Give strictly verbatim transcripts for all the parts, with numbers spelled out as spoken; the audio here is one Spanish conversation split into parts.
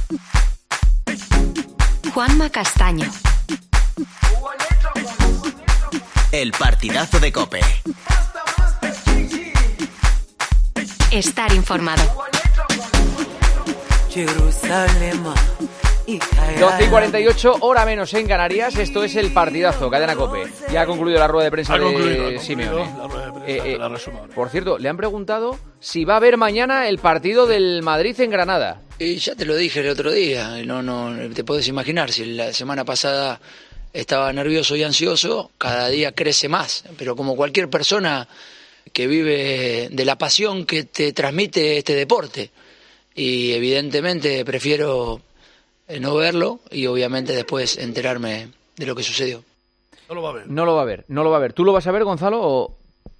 Juanma Castaño. El partidazo de COPE. Estar informado. doce y cuarenta y ocho, hora menos en Canarias. Esto es el partidazo, Cadena COPE. Ya ha concluido la rueda de prensa ha concluido, de ha Simeone. la rueda de prensa, Eh, eh, la resumo. por cierto, le han preguntado si va a haber mañana el partido del Madrid en Granada. Y ya te lo dije el otro día, no, no, te puedes imaginar, si la semana pasada estaba nervioso y ansioso, cada día crece más, pero como cualquier persona que vive de la pasión que te transmite este deporte, y evidentemente prefiero no verlo y obviamente después enterarme de lo que sucedió. No lo va a ver. No lo va a ver, no lo va a ver. ¿Tú lo vas a ver, Gonzalo? O...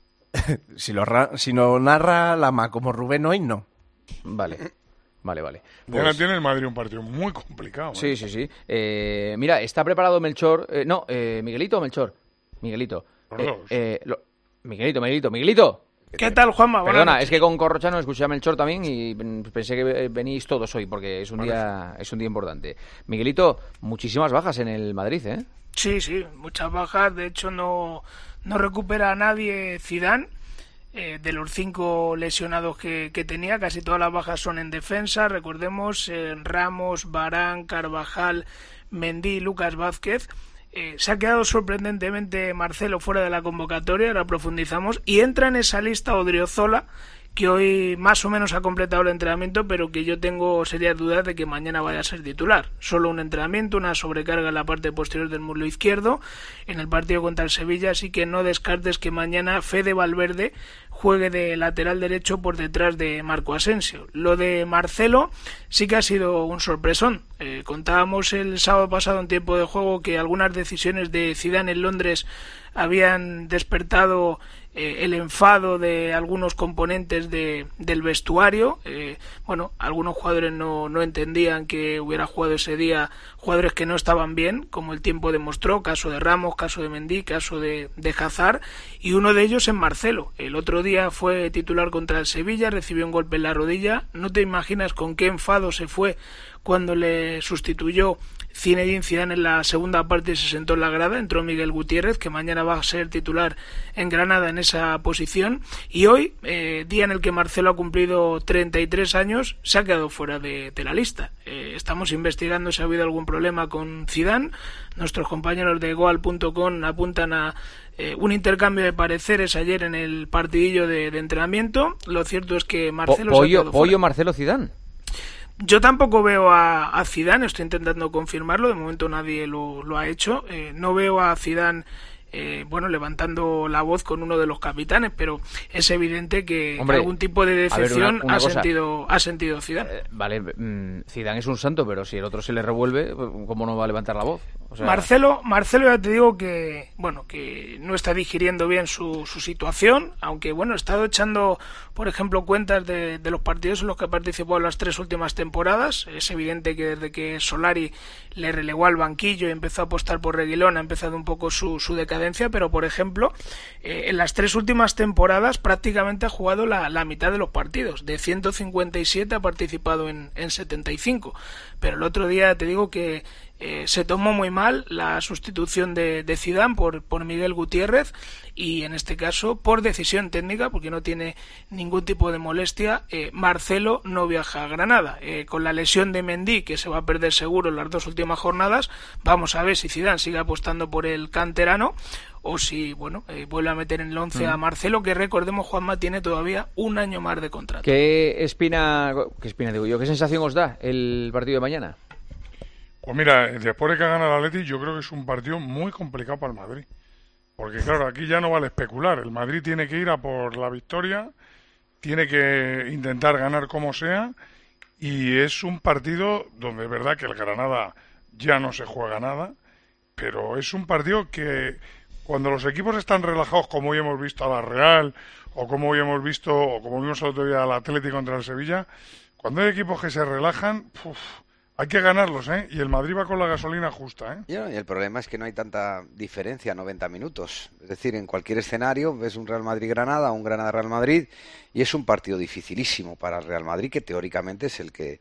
si, lo ra- si lo narra Lama como Rubén hoy, no. Vale, vale, vale. Mañana Pues... tiene el Madrid un partido muy complicado. ¿eh? Sí, sí, sí. Eh, mira, está preparado Melchor... Eh, no, eh, ¿Miguelito o Melchor? Miguelito. Los Eh, dos. eh, lo... Miguelito, Miguelito, Miguelito. ¿Qué tal, Juanma? Buenas Perdona, noches. es que con Corrochano escuché a Melchor también y pensé que venís todos hoy porque es un día es un día importante. Miguelito, muchísimas bajas en el Madrid, ¿eh? Sí, sí, muchas bajas. De hecho, no, no recupera a nadie Zidane. Eh, de los cinco lesionados que, que tenía, casi todas las bajas son en defensa. Recordemos, eh, Ramos, Varane, Carvajal, Mendy, Lucas Vázquez. Eh, se ha quedado sorprendentemente Marcelo fuera de la convocatoria, ahora profundizamos, y entra en esa lista Odriozola, que hoy más o menos ha completado el entrenamiento, pero que yo tengo serias dudas de que mañana vaya a ser titular. Solo un entrenamiento, una sobrecarga en la parte posterior del muslo izquierdo en el partido contra el Sevilla, así que no descartes que mañana Fede Valverde juegue de lateral derecho por detrás de Marco Asensio. Lo de Marcelo sí que ha sido un sorpresón. Eh, contábamos el sábado pasado en tiempo de juego que algunas decisiones de Zidane en Londres habían despertado eh, el enfado de algunos componentes de, del vestuario. Eh, bueno, algunos jugadores no, no entendían que hubiera jugado ese día jugadores que no estaban bien, como el tiempo demostró, caso de Ramos, caso de Mendy, caso de, de Hazard, y uno de ellos es Marcelo. El otro día fue titular contra el Sevilla, recibió un golpe en la rodilla. No te imaginas con qué enfado se fue cuando le sustituyó Zinedine Zidane en la segunda parte y se sentó en la grada. Entró Miguel Gutiérrez, que mañana va a ser titular en Granada en esa posición, y hoy, eh, día en el que Marcelo ha cumplido treinta y tres años, se ha quedado fuera de, de la lista. Eh, estamos investigando si ha habido algún problema con Zidane. Nuestros compañeros de goal punto com apuntan a eh, un intercambio de pareceres ayer en el partidillo de, de entrenamiento. Lo cierto es que Marcelo Po- se ha quedado Pollo, fuera. Pollo Marcelo Zidane. Yo tampoco veo a, a Zidane, estoy intentando confirmarlo, de momento nadie lo, lo ha hecho. Eh, no veo a Zidane eh, bueno, levantando la voz con uno de los capitanes, pero es evidente que Hombre, algún tipo de a ver, decepción una- una ha, cosa. sentido, ha sentido Zidane. Eh, vale, mm, Zidane es un santo, pero si el otro se le revuelve, ¿cómo no va a levantar la voz? O sea, Marcelo, Marcelo ya te digo que bueno que no está digiriendo bien su, su situación, aunque bueno, he estado echando, por ejemplo, cuentas de, de los partidos en los que ha participado en las tres últimas temporadas. Es evidente que desde que Solari le relegó al banquillo y empezó a apostar por Reguilón ha empezado un poco su, su decadencia, pero por ejemplo, eh, en las tres últimas temporadas prácticamente ha jugado la, la mitad de los partidos. De ciento cincuenta y siete ha participado en, en setenta y cinco, pero el otro día te digo que Eh, se tomó muy mal la sustitución de, de Zidane por, por Miguel Gutiérrez, y en este caso por decisión técnica, porque no tiene ningún tipo de molestia, eh, Marcelo no viaja a Granada. Eh, con la lesión de Mendy, que se va a perder seguro en las dos últimas jornadas, vamos a ver si Zidane sigue apostando por el canterano o si bueno eh, vuelve a meter en el once Mm. a Marcelo, que recordemos, Juanma, tiene todavía un año más de contrato. ¿Qué espina, qué espina digo yo, qué sensación os da el partido de mañana? Pues mira, después de que gana el Atleti, yo creo que es un partido muy complicado para el Madrid. Porque claro, aquí ya no vale especular. El Madrid tiene que ir a por la victoria, tiene que intentar ganar como sea, y es un partido donde es verdad que el Granada ya no se juega nada, pero es un partido que cuando los equipos están relajados, como hoy hemos visto a la Real, o como hoy hemos visto, o como vimos el otro día al Atlético contra el Sevilla, cuando hay equipos que se relajan, uf, hay que ganarlos, ¿eh? Y el Madrid va con la gasolina justa, ¿eh? Y el problema es que no hay tanta diferencia, noventa minutos. Es decir, en cualquier escenario ves un Real Madrid-Granada, un Granada-Real Madrid, y es un partido dificilísimo para el Real Madrid, que teóricamente es el que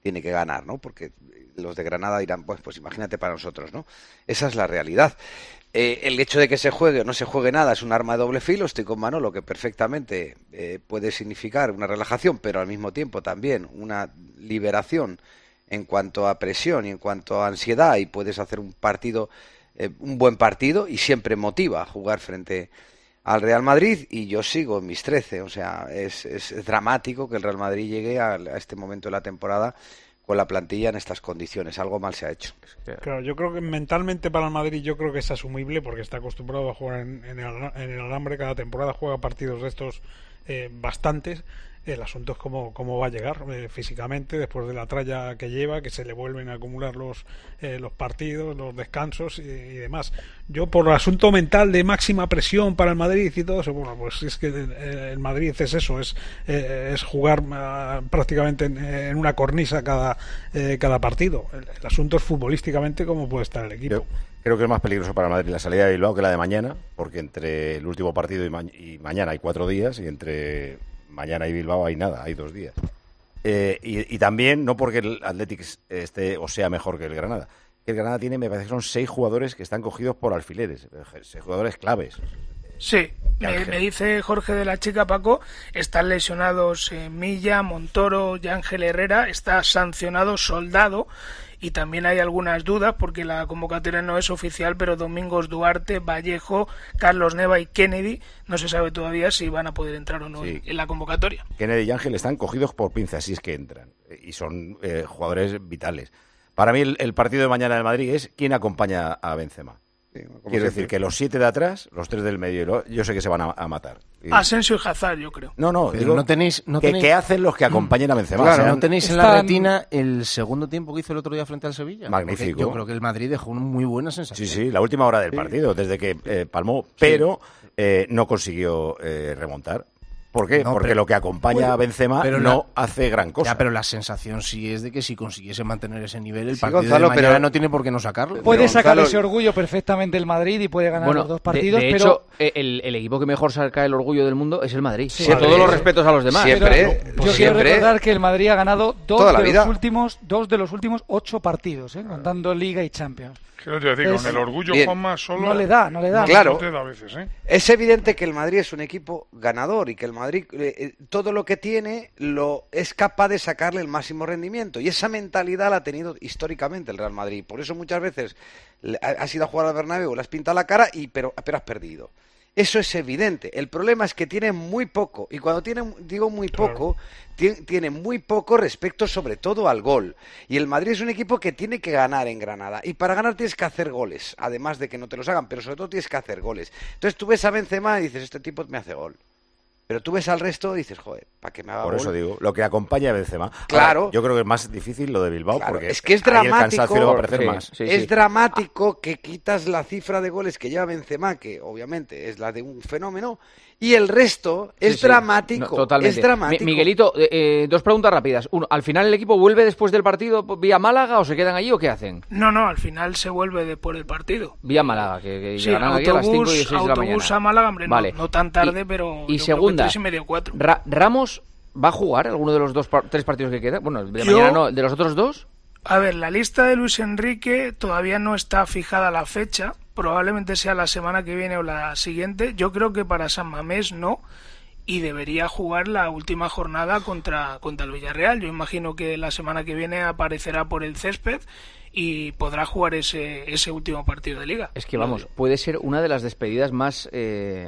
tiene que ganar, ¿no? Porque los de Granada dirán, pues, pues imagínate para nosotros, ¿no? Esa es la realidad. Eh, el hecho de que se juegue o no se juegue nada es un arma de doble filo. Estoy con Manolo, que perfectamente eh, puede significar una relajación, pero al mismo tiempo también una liberación en cuanto a presión y en cuanto a ansiedad, y puedes hacer un partido, eh, un buen partido, y siempre motiva jugar frente al Real Madrid. Y yo sigo en mis trece, o sea, es, es dramático que el Real Madrid llegue a, a este momento de la temporada con la plantilla en estas condiciones. Algo mal se ha hecho. Claro, yo creo que mentalmente para el Madrid yo creo que es asumible, porque está acostumbrado a jugar en, en, el, en el alambre. Cada temporada juega partidos de estos eh, bastantes. El asunto es cómo, cómo va a llegar eh, físicamente después de la tralla que lleva, que se le vuelven a acumular los eh, los partidos, los descansos y, y demás. Yo, por el asunto mental de máxima presión para el Madrid y todo eso, bueno, pues es que eh, el Madrid es eso, es eh, es jugar uh, prácticamente en, en una cornisa cada eh, cada partido. El, el asunto es futbolísticamente cómo puede estar el equipo. Yo creo que es más peligroso para el Madrid la salida de Bilbao que la de mañana, porque entre el último partido y, ma- y mañana hay cuatro días, y entre mañana y Bilbao hay nada, hay dos días. Eh, y, y también, no porque el Athletic esté o sea mejor que el Granada, que el Granada tiene, me parece que son seis jugadores que están cogidos por alfileres, seis jugadores claves. Sí, me, me dice Jorge de la Chica, Paco, están lesionados eh, Milla, Montoro y Ángel Herrera, está sancionado Soldado. Y también hay algunas dudas porque la convocatoria no es oficial, pero Domingos Duarte, Vallejo, Carlos Neva y Kennedy no se sabe todavía si van a poder entrar o no sí. en la convocatoria. Kennedy y Ángel están cogidos por pinzas, si es que entran, y son eh, jugadores vitales. Para mí el, el partido de mañana del Madrid es quién acompaña a Benzema. Sí, quiero siempre. decir que los siete de atrás, los tres del medio, lo, yo sé que se van a, a matar. Y... Asensio y Hazard, yo creo. No, no, digo, no tenéis, no que, tenéis... ¿qué hacen los que acompañan a Benzema? Claro, Sean... ¿no tenéis en la retina el segundo tiempo que hizo el otro día frente al Sevilla? Magnífico. Porque yo creo que el Madrid dejó una muy buena sensación. Sí, sí, la última hora del partido, desde que eh, palmó, pero eh, no consiguió eh, remontar. ¿Por qué? No, Porque pero, lo que acompaña bueno, a Benzema no la, hace gran cosa. Ya, pero la sensación sí es de que si consiguiese mantener ese nivel, el sí, partido Gonzalo, de mañana pero, no tiene por qué no sacarlo. Puede sacar ese orgullo perfectamente el Madrid y puede ganar bueno, los dos partidos, de, de pero... hecho, el, el equipo que mejor saca el orgullo del mundo es el Madrid. Sí, Con todos los respetos a los demás. Siempre. Pero, pues yo siempre, quiero recordar que el Madrid ha ganado dos de, los últimos, dos de los últimos ocho partidos, ¿eh? Contando Liga y Champions. Quiero decir, es, con el orgullo, bien. Juanma, solo... No le da, no le da. Claro, no a veces, ¿eh? Es evidente que el Madrid es un equipo ganador y que el Madrid, eh, todo lo que tiene, lo es capaz de sacarle el máximo rendimiento. Y esa mentalidad la ha tenido históricamente el Real Madrid. Por eso muchas veces has ido a jugar al Bernabéu, le has pintado la cara, y pero, pero has perdido. Eso es evidente. El problema es que tiene muy poco. Y cuando tiene, digo muy poco, tiene, tiene muy poco respecto sobre todo al gol. Y el Madrid es un equipo que tiene que ganar en Granada. Y para ganar tienes que hacer goles. Además de que no te los hagan, pero sobre todo tienes que hacer goles. Entonces tú ves a Benzema y dices, este tipo me hace gol. Pero tú ves al resto y dices, joder, ¿para qué me haga Por gol? eso digo, lo que acompaña a Benzema. Claro. Ahora, yo creo que es más difícil lo de Bilbao, claro, porque es que es ahí dramático, el cansancio va a aparecer sí, más. Sí, es sí. dramático que quitas la cifra de goles que lleva Benzema, que obviamente es la de un fenómeno, y el resto es sí, dramático. Sí. No, totalmente. Es dramático. Mi, Miguelito, eh, eh, dos preguntas rápidas. Uno, ¿al final el equipo vuelve después del partido vía Málaga o se quedan allí o qué hacen? No, no, al final se vuelve después del partido. Vía Málaga, que, que sí, llegarán autobús, aquí a las cinco y seis de la mañana. Autobús a Málaga, hombre, vale. no, no tan tarde, y, pero y yo segunda, creo que tres y medio, cuatro. Ra Ramos va a jugar alguno de los dos tres partidos que quedan. Bueno, de yo, mañana no, de los otros dos. A ver, la lista de Luis Enrique todavía no está fijada la fecha. Probablemente sea la semana que viene o la siguiente. Yo creo que para San Mamés no. Y debería jugar la última jornada contra, contra el Villarreal. Yo imagino que la semana que viene aparecerá por el césped y podrá jugar ese, ese último partido de Liga. Es que vamos, puede ser una de las despedidas más eh,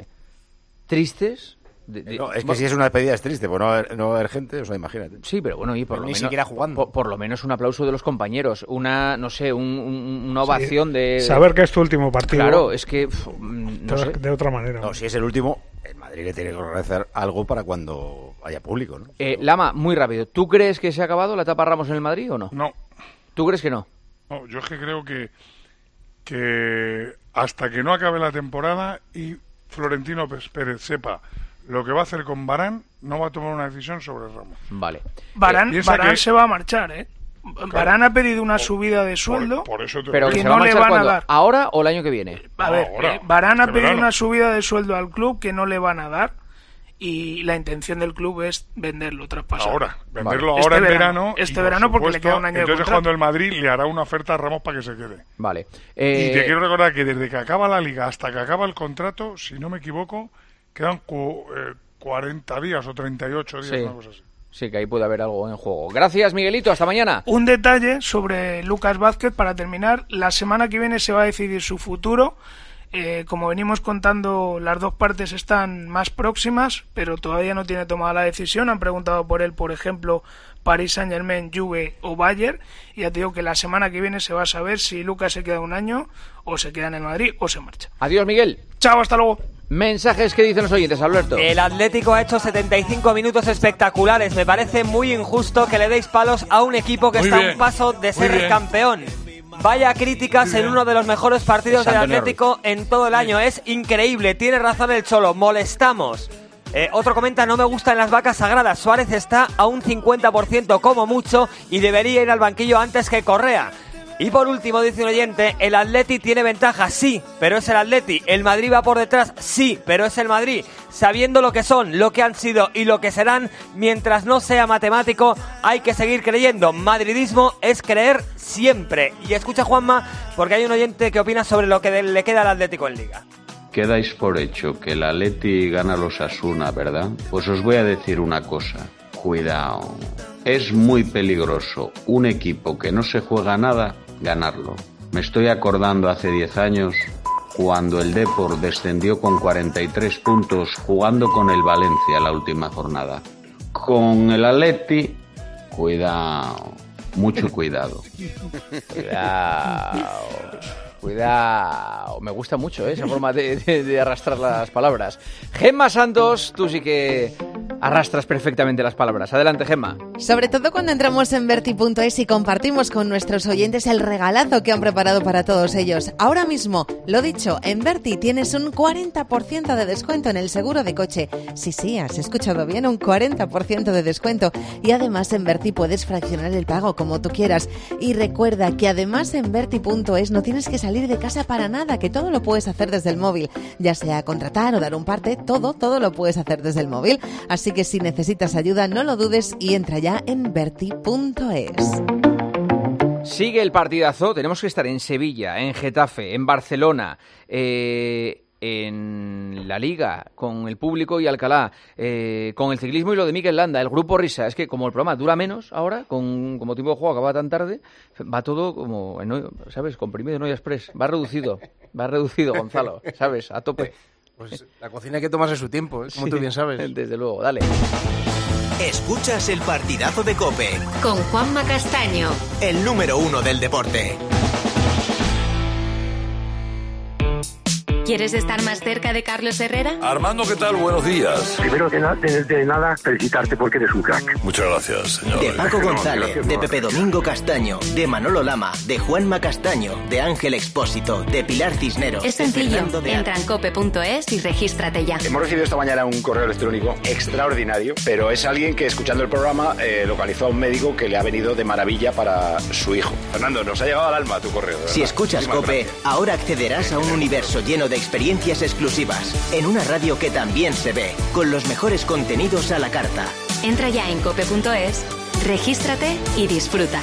tristes. De, de, no, es que bueno, si es una despedida es triste, pues no va a haber, no va a haber gente, o sea, imagínate. Sí, pero bueno, y por lo ni menos, siquiera jugando. Por, por lo menos un aplauso de los compañeros, una, no sé, un, un, una ovación sí, de... Saber que es tu último partido. Claro, es que, pf, no sé. De otra manera. No, si es el último, el Madrid le tiene que organizar algo para cuando haya público, ¿no? Eh, Lama, muy rápido, ¿tú crees que se ha acabado la etapa Ramos en el Madrid o no? No. ¿Tú crees que no? No, yo es que creo que, que hasta que no acabe la temporada y Florentino Pérez sepa lo que va a hacer con Varane, no va a tomar una decisión sobre Ramos. Vale. Varane, eh, Varane que... se va a marchar, ¿eh? Claro. Varane ha pedido una por, subida de sueldo, por, por eso te pero que, que no le van ¿cuándo? a dar. ¿Ahora o el año que viene? A ver, ahora, eh, Varane ha pedido verano. una subida de sueldo al club que no le van a dar y la intención del club es venderlo, traspasarlo. Ahora, venderlo vale. ahora este en verano. Este verano porque le queda un año de entonces contrato. cuando el Madrid le hará una oferta a Ramos para que se quede. Vale. Eh... Y te quiero recordar que desde que acaba la Liga hasta que acaba el contrato, si no me equivoco, quedan cu eh, cuarenta días o treinta y ocho días, sí. una cosa así. Sí, que ahí puede haber algo en juego. Gracias, Miguelito. Hasta mañana. Un detalle sobre Lucas Vázquez para terminar. La semana que viene se va a decidir su futuro. Eh, como venimos contando, las dos partes están más próximas, pero todavía no tiene tomada la decisión. Han preguntado por él, por ejemplo, Paris Saint-Germain, Juve o Bayern. Y ya te digo que la semana que viene se va a saber si Lucas se queda un año o se queda en el Madrid o se marcha. Adiós, Miguel. Chao, hasta luego. Mensajes que dicen los oyentes, Alberto. El Atlético ha hecho setenta y cinco minutos espectaculares. Me parece muy injusto que le deis palos a un equipo que muy está bien, a un paso de ser bien. campeón. Vaya críticas en uno de los mejores partidos del Atlético en todo el año. Es increíble, tiene razón el Cholo, molestamos. Eh, otro comenta, no me gustan las vacas sagradas. Suárez está a un cincuenta por ciento como mucho y debería ir al banquillo antes que Correa. Y por último, dice un oyente, el Atleti tiene ventaja, sí, pero es el Atleti. El Madrid va por detrás, sí, pero es el Madrid. Sabiendo lo que son, lo que han sido y lo que serán, mientras no sea matemático, hay que seguir creyendo. Madridismo es creer siempre. Y escucha, Juanma, porque hay un oyente que opina sobre lo que le queda al Atlético en Liga. Quedáis por hecho que el Atleti gana a los Osasuna, ¿verdad? Pues os voy a decir una cosa. Cuidado. Es muy peligroso un equipo que no se juega nada ganarlo. Me estoy acordando hace diez años cuando el Depor descendió con cuarenta y tres puntos jugando con el Valencia la última jornada. Con el Atleti, cuidado, mucho cuidado. Cuidado. Cuidado. Me gusta mucho, ¿eh? Esa forma de, de, de arrastrar las palabras. Gemma Santos, tú sí que arrastras perfectamente las palabras. Adelante, Gemma. Sobre todo cuando entramos en Berti punto es y compartimos con nuestros oyentes el regalazo que han preparado para todos ellos. Ahora mismo, lo dicho, en Berti tienes un cuarenta por ciento de descuento en el seguro de coche. Sí, sí, has escuchado bien, un cuarenta por ciento de descuento. Y además en Berti puedes fraccionar el pago como tú quieras. Y recuerda que además en Berti punto es no tienes que salir de casa para nada, que todo lo puedes hacer desde el móvil. Ya sea contratar o dar un parte, todo, todo lo puedes hacer desde el móvil. Así que si necesitas ayuda, no lo dudes y entra ya en Berti punto es. Sigue el partidazo. Tenemos que estar en Sevilla, en Getafe, en Barcelona, eh, en la Liga, con el público y Alcalá, eh, con el ciclismo y lo de Mikel Landa, el grupo Risa. Es que como el programa dura menos ahora, con como tiempo de juego acaba tan tarde, va todo como, en, ¿sabes? Comprimido en olla express. Va reducido, va reducido, Gonzalo, ¿sabes? A tope. Pues la cocina hay que tomarse su tiempo, ¿eh? Como sí, tú bien sabes. Desde luego, dale. Escuchas el partidazo de COPE. Con Juanma Castaño. El número uno del deporte. ¿Quieres estar más cerca de Carlos Herrera? Armando, ¿qué tal? Buenos días. Primero de, na de, de nada, felicitarte porque eres un crack. Muchas gracias, señor. De Paco González, de Pepe Domingo Castaño, de Manolo Lama, de Juanma Castaño, de Ángel Expósito, de Pilar Cisneros. Es sencillo, entra en cope punto es y regístrate ya. Hemos recibido esta mañana un correo electrónico extraordinario, pero es alguien que escuchando el programa eh, localizó a un médico que le ha venido de maravilla para su hijo. Fernando, nos ha llegado al alma tu correo. Si escuchas COPE, ahora accederás a un universo lleno de experiencias exclusivas, en una radio que también se ve, con los mejores contenidos a la carta. Entra ya en cope punto es, regístrate y disfruta.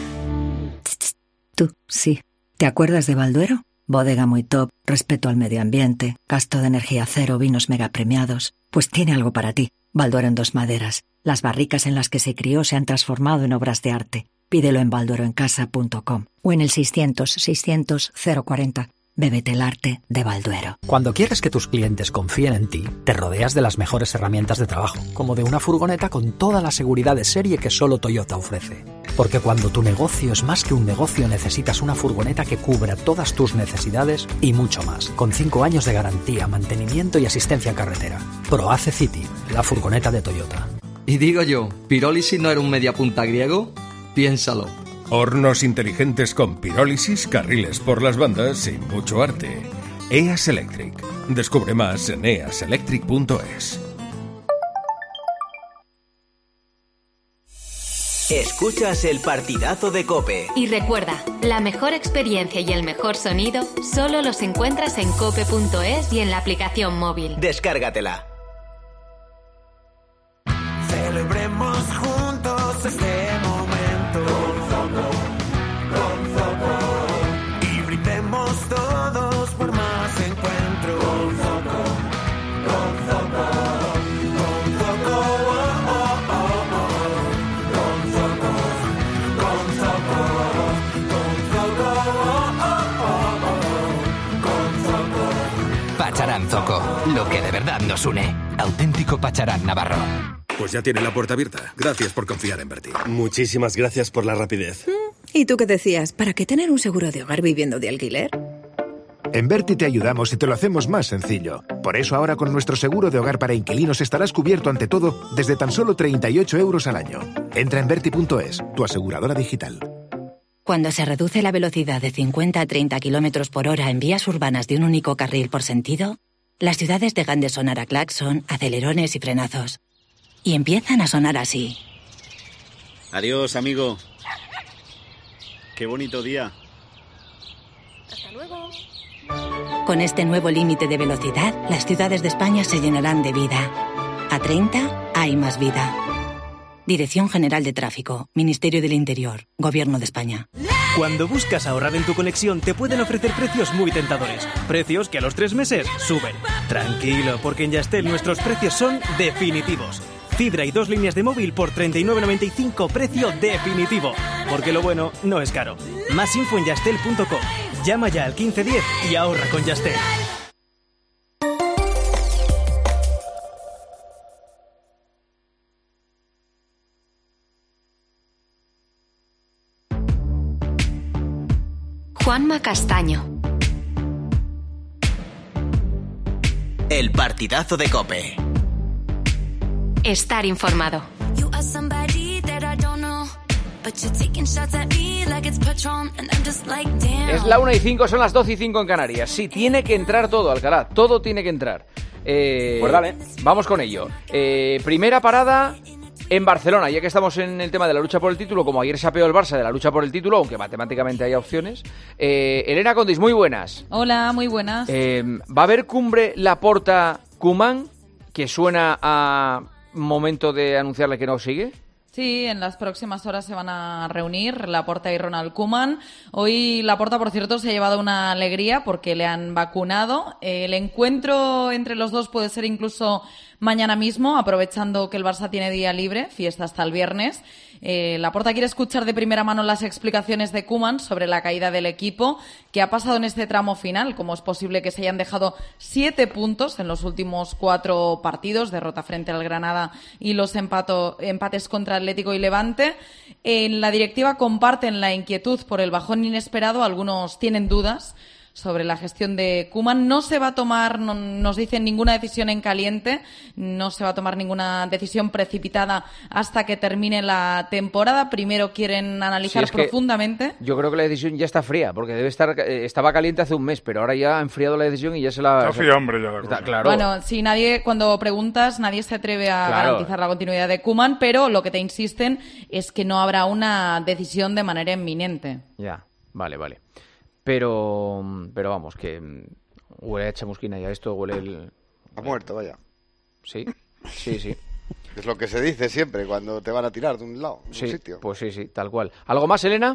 Tú, sí. ¿Te acuerdas de Balduero? Bodega muy top, respeto al medio ambiente, gasto de energía cero, vinos mega premiados. Pues tiene algo para ti. Balduero en dos maderas. Las barricas en las que se crió se han transformado en obras de arte. Pídelo en baldueroencasa punto com o en el seiscientos, seiscientos, cero cuarenta. Bébete el arte de Balduero. Cuando quieres que tus clientes confíen en ti, te rodeas de las mejores herramientas de trabajo, como de una furgoneta con toda la seguridad de serie que solo Toyota ofrece. Porque cuando tu negocio es más que un negocio, necesitas una furgoneta que cubra todas tus necesidades y mucho más, con cinco años de garantía, mantenimiento y asistencia en carretera. ProAce City, la furgoneta de Toyota. Y digo yo, ¿pirólisis no era un mediapunta griego? Piénsalo. Hornos inteligentes con pirólisis, carriles por las bandas y mucho arte. E A S Electric. Descubre más en e a s electric punto es. Escuchas el partidazo de COPE. Y recuerda, la mejor experiencia y el mejor sonido solo los encuentras en cope punto es y en la aplicación móvil. Descárgatela. lo que de verdad nos une. Auténtico Pacharán Navarro. Pues ya tiene la puerta abierta. Gracias por confiar en Berti. Muchísimas gracias por la rapidez. ¿Y tú qué decías? ¿Para qué tener un seguro de hogar viviendo de alquiler? En Berti te ayudamos y te lo hacemos más sencillo. Por eso ahora con nuestro seguro de hogar para inquilinos estarás cubierto ante todo desde tan solo treinta y ocho euros al año. Entra en Berti punto es, tu aseguradora digital. Cuando se reduce la velocidad de cincuenta a treinta kilómetros por hora en vías urbanas de un único carril por sentido, las ciudades dejan de sonar a claxon, acelerones y frenazos. Y empiezan a sonar así. Adiós, amigo. Qué bonito día. Hasta luego. Con este nuevo límite de velocidad, las ciudades de España se llenarán de vida. A treinta hay más vida. Dirección General de Tráfico, Ministerio del Interior, Gobierno de España. Cuando buscas ahorrar en tu conexión, te pueden ofrecer precios muy tentadores. Precios que a los tres meses suben. Tranquilo, porque en Yastel nuestros precios son definitivos. Fibra y dos líneas de móvil por treinta y nueve noventa y cinco, precio definitivo. Porque lo bueno no es caro. Más info en yastel punto com. Llama ya al quince diez y ahorra con Yastel. Juanma Castaño. El partidazo de COPE. Estar informado. Es la una y cinco, son las doce y cinco en Canarias. Sí, tiene que entrar todo, Alcalá. Todo tiene que entrar. Eh, pues dale. Vamos con ello. Eh, primera parada en Barcelona, ya que estamos en el tema de la lucha por el título, como ayer se apeó el Barça de la lucha por el título, aunque matemáticamente haya opciones. Eh, Elena Condis, muy buenas. Hola, muy buenas. Eh, ¿Va a haber cumbre Laporta-Koeman, que suena a momento de anunciarle que no sigue? Sí, en las próximas horas se van a reunir Laporta y Ronald Koeman. Hoy Laporta, por cierto, se ha llevado una alegría porque le han vacunado. El encuentro entre los dos puede ser incluso mañana mismo, aprovechando que el Barça tiene día libre, fiesta hasta el viernes. Eh, Laporta quiere escuchar de primera mano las explicaciones de Koeman sobre la caída del equipo, que ha pasado en este tramo final, cómo es posible que se hayan dejado siete puntos en los últimos cuatro partidos, derrota frente al Granada y los empato, empates contra Atlético y Levante. En la directiva comparten la inquietud por el bajón inesperado, algunos tienen dudas sobre la gestión de Koeman. No se va a tomar, no, nos dicen, ninguna decisión en caliente, no se va a tomar ninguna decisión precipitada hasta que termine la temporada. Primero quieren analizar sí, profundamente. Yo creo que la decisión ya está fría, porque debe estar eh, estaba caliente hace un mes, pero ahora ya ha enfriado la decisión y ya se la... Está fría, hombre, ya la está, claro. Bueno, si nadie, cuando preguntas, nadie se atreve a claro. garantizar la continuidad de Koeman, pero lo que te insisten es que no habrá una decisión de manera inminente. Ya, vale, vale. Pero, pero vamos, que huele a chamusquina ya esto, huele el... Ha muerto, vaya. Sí, sí, sí. Es lo que se dice siempre cuando te van a tirar de un lado, de sí, un sitio. Pues sí, sí, tal cual. ¿Algo más, Elena?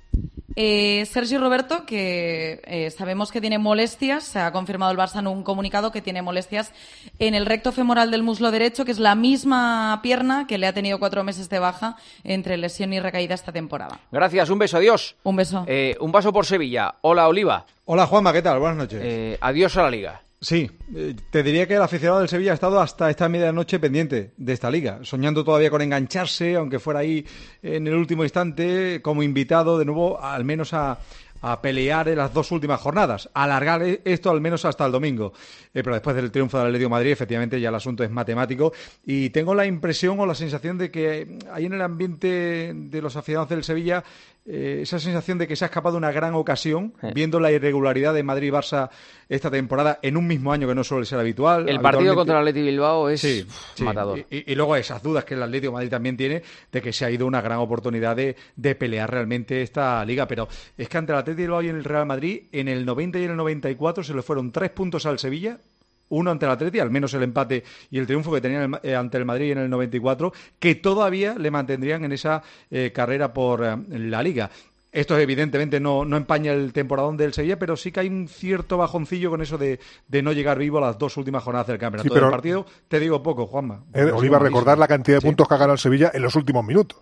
Eh, Sergio Roberto, que eh, sabemos que tiene molestias, se ha confirmado el Barça en un comunicado que tiene molestias en el recto femoral del muslo derecho, que es la misma pierna que le ha tenido cuatro meses de baja entre lesión y recaída esta temporada. Gracias, un beso, adiós. Un beso. Eh, un paso por Sevilla. Hola, Oliva. Hola, Juanma, ¿qué tal? Buenas noches. Eh, adiós a la Liga. Sí, eh, te diría que el aficionado del Sevilla ha estado hasta esta medianoche pendiente de esta Liga, soñando todavía con engancharse, aunque fuera ahí en el último instante, como invitado de nuevo, al menos a, a pelear en las dos últimas jornadas, alargar esto al menos hasta el domingo. Eh, pero después del triunfo del Atlético de Madrid, efectivamente ya el asunto es matemático, y tengo la impresión o la sensación de que hay en el ambiente de los aficionados del Sevilla Eh, esa sensación de que se ha escapado una gran ocasión, eh. viendo la irregularidad de Madrid y Barça esta temporada en un mismo año que no suele ser habitual. El partido contra el Atlético de Bilbao es sí, sí. matador. Y, y luego esas dudas que el Atlético de Madrid también tiene de que se ha ido una gran oportunidad de, de pelear realmente esta Liga. Pero es que ante el Atlético de Bilbao y en el Real Madrid, en el noventa y en el noventa y cuatro se le fueron tres puntos al Sevilla, uno ante el Atleti, al menos el empate y el triunfo que tenían eh, ante el Madrid en el noventa y cuatro, que todavía le mantendrían en esa eh, carrera por eh, la Liga. Esto evidentemente no, no empaña el temporadón del Sevilla, pero sí que hay un cierto bajoncillo con eso de, de no llegar vivo a las dos últimas jornadas del campeonato. Sí, pero, del partido te digo poco, Juanma. Eh, Oliva, recordar la cantidad de puntos sí. que ha ganado el Sevilla en los últimos minutos.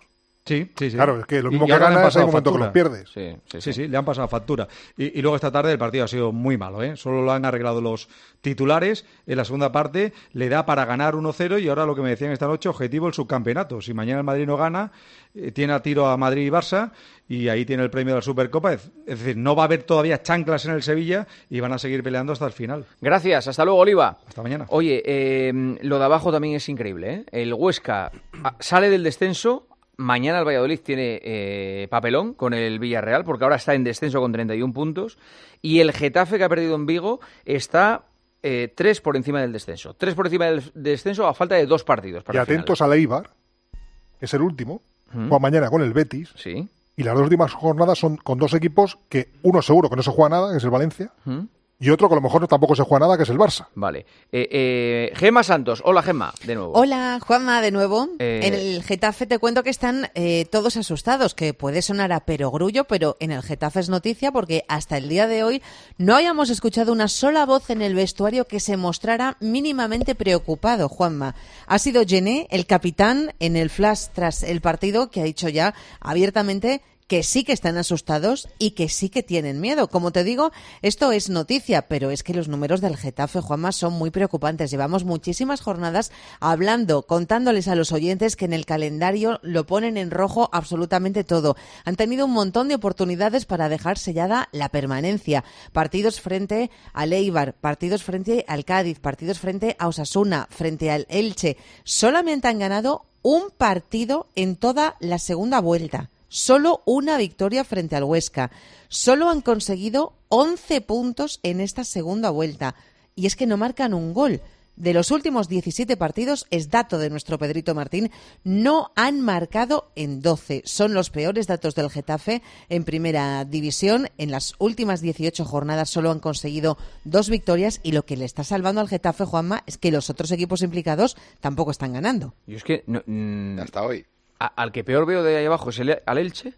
Sí, sí, sí. Claro, es que lo mismo y, que y ganas hay un momento que los pierdes. Sí sí, sí, sí, le han pasado factura. Y, y luego esta tarde el partido ha sido muy malo, ¿eh? Solo lo han arreglado los titulares. En la segunda parte le da para ganar uno cero y ahora lo que me decían esta noche, objetivo el subcampeonato. Si mañana el Madrid no gana, eh, tiene a tiro a Madrid y Barça y ahí tiene el premio de la Supercopa. Es, es decir, no va a haber todavía chanclas en el Sevilla y van a seguir peleando hasta el final. Gracias, hasta luego, Oliva. Hasta mañana. Oye, eh, lo de abajo también es increíble, ¿eh? El Huesca sale del descenso. Mañana el Valladolid tiene eh, papelón con el Villarreal, porque ahora está en descenso con treinta y un puntos. Y el Getafe, que ha perdido en Vigo, está eh, tres por encima del descenso. Tres por encima del descenso a falta de dos partidos. Para y el final. atentos al Eibar, que es el último, ¿Mm? juega mañana con el Betis. Sí. Y las dos últimas jornadas son con dos equipos que uno seguro que no se juega nada, que es el Valencia. ¿Mm? Y otro que a lo mejor tampoco se juega nada, que es el Barça. Vale. Eh, eh, Gemma Santos. Hola, Gemma, de nuevo. Hola, Juanma, de nuevo. Eh... En el Getafe te cuento que están eh, todos asustados, que puede sonar a perogrullo, pero en el Getafe es noticia porque hasta el día de hoy no habíamos escuchado una sola voz en el vestuario que se mostrara mínimamente preocupado, Juanma. Ha sido Gené, el capitán, en el flash tras el partido, que ha dicho ya abiertamente que sí que están asustados y que sí que tienen miedo. Como te digo, esto es noticia, pero es que los números del Getafe, Juanma, son muy preocupantes. Llevamos muchísimas jornadas hablando, contándoles a los oyentes que en el calendario lo ponen en rojo absolutamente todo. Han tenido un montón de oportunidades para dejar sellada la permanencia. Partidos frente al Eibar, partidos frente al Cádiz, partidos frente a Osasuna, frente al Elche. Solamente han ganado un partido en toda la segunda vuelta. Solo una victoria frente al Huesca. Solo han conseguido once puntos en esta segunda vuelta. Y es que no marcan un gol. De los últimos diecisiete partidos, es dato de nuestro Pedrito Martín, no han marcado en doce. Son los peores datos del Getafe en primera división. En las últimas dieciocho jornadas solo han conseguido dos victorias y lo que le está salvando al Getafe, Juanma, es que los otros equipos implicados tampoco están ganando. Yo es que... No, mm, hasta hoy. A, al que peor veo de ahí abajo es el, al Elche.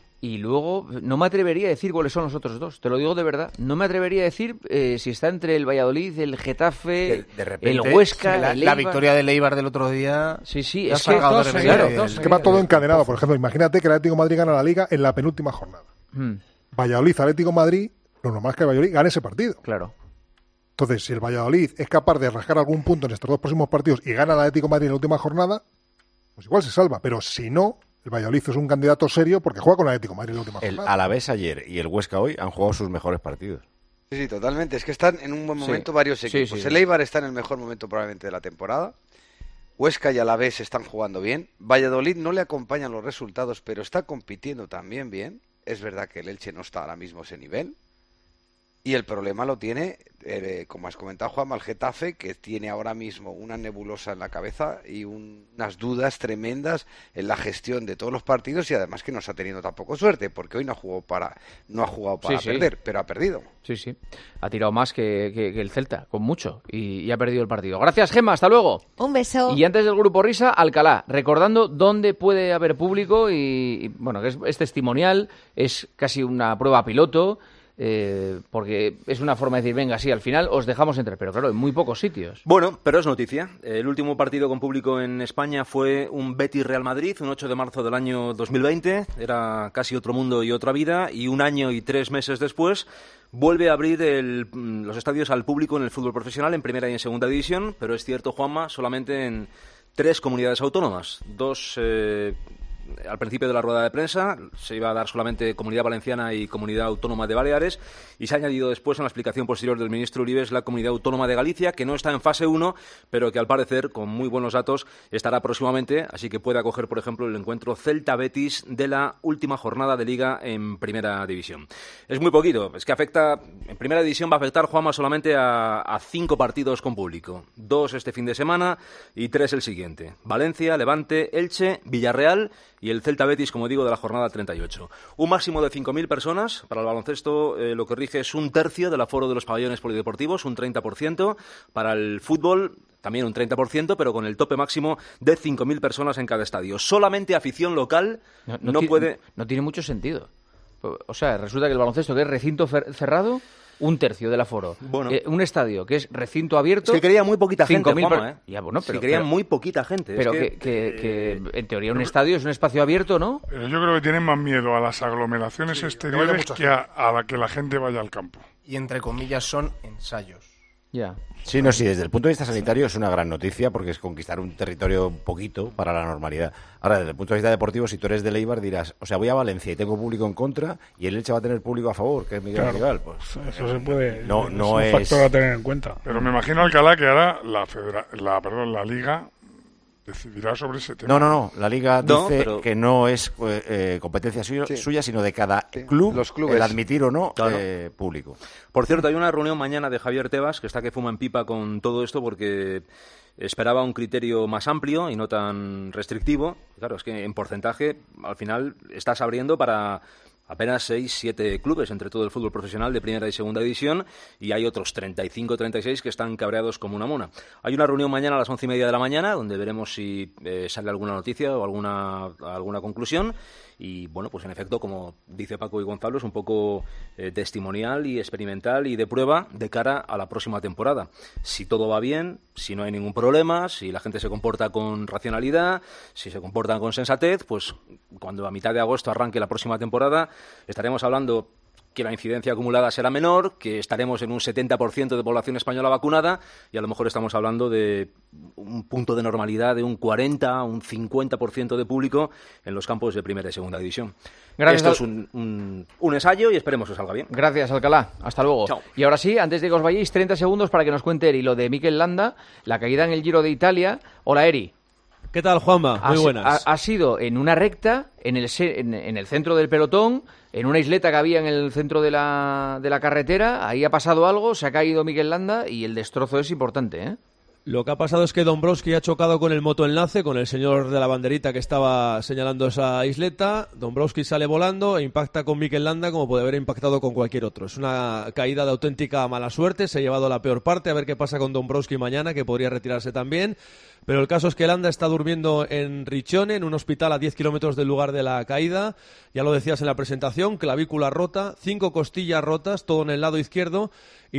Y luego no me atrevería a decir cuáles son los otros dos. Te lo digo de verdad. No me atrevería a decir eh, si está entre el Valladolid, el Getafe, de, de repente, el Huesca, sí, la, el la victoria del Eibar del otro día. Sí, sí. Es que, dos, claro, dos, es que va todo encadenado. Por ejemplo, imagínate que el Atlético de Madrid gana la Liga en la penúltima jornada. Hmm. Valladolid, Atlético de Madrid, lo normal es que el Valladolid gane ese partido. Claro. Entonces, si el Valladolid es capaz de rascar algún punto en estos dos próximos partidos y gana el Atlético de Madrid en la última jornada, pues igual se salva. Pero si no, el Valladolid es un candidato serio porque juega con el Atlético de Madrid en la última el jornada. Alavés ayer y el Huesca hoy han jugado sus mejores partidos. Sí, sí, totalmente. Es que están en un buen momento sí. varios equipos. Sí, sí, el Eibar está en el mejor momento probablemente de la temporada. Huesca y Alavés están jugando bien. Valladolid no le acompañan los resultados, pero está compitiendo también bien. Es verdad que el Elche no está ahora mismo a ese nivel. Y el problema lo tiene, eh, como has comentado, Juanma, el Getafe, que tiene ahora mismo una nebulosa en la cabeza y un, unas dudas tremendas en la gestión de todos los partidos y además que no se ha tenido tampoco suerte, porque hoy no ha jugado para, no ha jugado para sí, perder, sí. pero ha perdido. Sí, sí. Ha tirado más que, que, que el Celta, con mucho, y, y ha perdido el partido. Gracias, Gemma, hasta luego. Un beso. Y antes del Grupo Risa, Alcalá, recordando dónde puede haber público y, y bueno, que es, es testimonial, es casi una prueba piloto. Eh, porque es una forma de decir, venga, sí, al final os dejamos entrar, pero claro, en muy pocos sitios. Bueno, pero es noticia. El último partido con público en España fue un Betis-Real Madrid, un ocho de marzo del año dos mil veinte. Era casi otro mundo y otra vida, y un año y tres meses después vuelve a abrir el, los estadios al público en el fútbol profesional, en primera y en segunda división, pero es cierto, Juanma, solamente en tres comunidades autónomas. Dos... Eh, al principio de la rueda de prensa se iba a dar solamente Comunidad Valenciana y Comunidad Autónoma de Baleares, y se ha añadido después, en la explicación posterior del ministro Uribes, la Comunidad Autónoma de Galicia, que no está en fase uno, pero que al parecer, con muy buenos datos, estará próximamente, así que puede acoger, por ejemplo, el encuentro Celta-Betis de la última jornada de Liga en Primera División. Es muy poquito, es que afecta, en Primera División va a afectar, Juanma, solamente a, a cinco partidos con público, dos este fin de semana y tres el siguiente: Valencia, Levante, Elche, Villarreal y el Celta Betis, como digo, de la jornada treinta y ocho. Un máximo de cinco mil personas. Para el baloncesto eh, lo que rige es un tercio del aforo de los pabellones polideportivos, un treinta por ciento. Para el fútbol también un treinta por ciento, pero con el tope máximo de cinco mil personas en cada estadio. Solamente afición local no, no, no ti- puede... No tiene mucho sentido. O sea, resulta que el baloncesto, que es recinto cerrado... un tercio del aforo. Bueno. Eh, un estadio que es recinto abierto. Es que quería muy poquita gente, cinco mil Juanma, per- ¿eh? Ya, bueno, Es que pero, quería pero- muy poquita gente. Pero es que, que, que- que, eh, en teoría un estadio es un espacio abierto, ¿no? Pero yo creo que tienen más miedo a las aglomeraciones exteriores mucha que a, a la que la gente vaya al campo. Y entre comillas son ensayos. Ya. Sí, no, sí, desde el punto de vista sanitario es una gran noticia porque es conquistar un territorio un poquito para la normalidad. Ahora, desde el punto de vista deportivo, si tú eres del Eibar dirás, o sea, voy a Valencia y tengo público en contra y el Elche va a tener público a favor, que es mi gran Claro, rival. Pues, eso se puede. no, es no un es... factor a tener en cuenta. Pero me imagino, Alcalá, que ahora la, federa- la, perdón, la Liga decidirá sobre ese tema. No, no, no. La Liga No, dice pero- que no es eh, eh, competencia suya, Sí. suya, sino de cada Sí, club los clubes. el admitir o no Claro. eh, público. Por cierto, hay una reunión mañana de Javier Tebas, que está que fuma en pipa con todo esto porque esperaba un criterio más amplio y no tan restrictivo. Claro, es que en porcentaje al final estás abriendo para apenas seis, siete clubes entre todo el fútbol profesional de primera y segunda división y hay otros treinta y cinco, treinta y seis que están cabreados como una mona. Hay una reunión mañana a las once y media de la mañana donde veremos si eh, sale alguna noticia o alguna, alguna conclusión. Y bueno, pues en efecto, como dice Paco y Gonzalo, es un poco eh, testimonial y experimental y de prueba de cara a la próxima temporada. Si todo va bien, si no hay ningún problema, si la gente se comporta con racionalidad, si se comportan con sensatez, pues cuando a mitad de agosto arranque la próxima temporada estaremos hablando que la incidencia acumulada será menor, que estaremos en un setenta por ciento de población española vacunada y a lo mejor estamos hablando de un punto de normalidad de un cuarenta, un cincuenta por ciento de público en los campos de primera y segunda división. Gracias Esto al- es un, un, un ensayo y esperemos que salga bien. Gracias, Alcalá. Hasta luego. Chao. Y ahora sí, antes de que os vayáis, treinta segundos para que nos cuente Eri lo de Mikel Landa, la caída en el Giro de Italia. Hola, Eri. ¿Qué tal, Juanma? Ha, Muy si- buenas. ha- ha sido en una recta, en el, se- en, en el centro del pelotón, en una isleta que había en el centro de la, de la carretera. Ahí ha pasado algo, se ha caído Mikel Landa y el destrozo es importante, ¿eh? Lo que ha pasado es que Dombrowski ha chocado con el motoenlace, con el señor de la banderita que estaba señalando esa isleta. Dombrowski sale volando e impacta con Mikel Landa como puede haber impactado con cualquier otro. Es una caída de auténtica mala suerte, se ha llevado la peor parte. A ver qué pasa con Dombrowski mañana, que podría retirarse también. Pero el caso es que Landa está durmiendo en Riccione, en un hospital a diez kilómetros del lugar de la caída. Ya lo decías en la presentación, clavícula rota, cinco costillas rotas, todo en el lado izquierdo.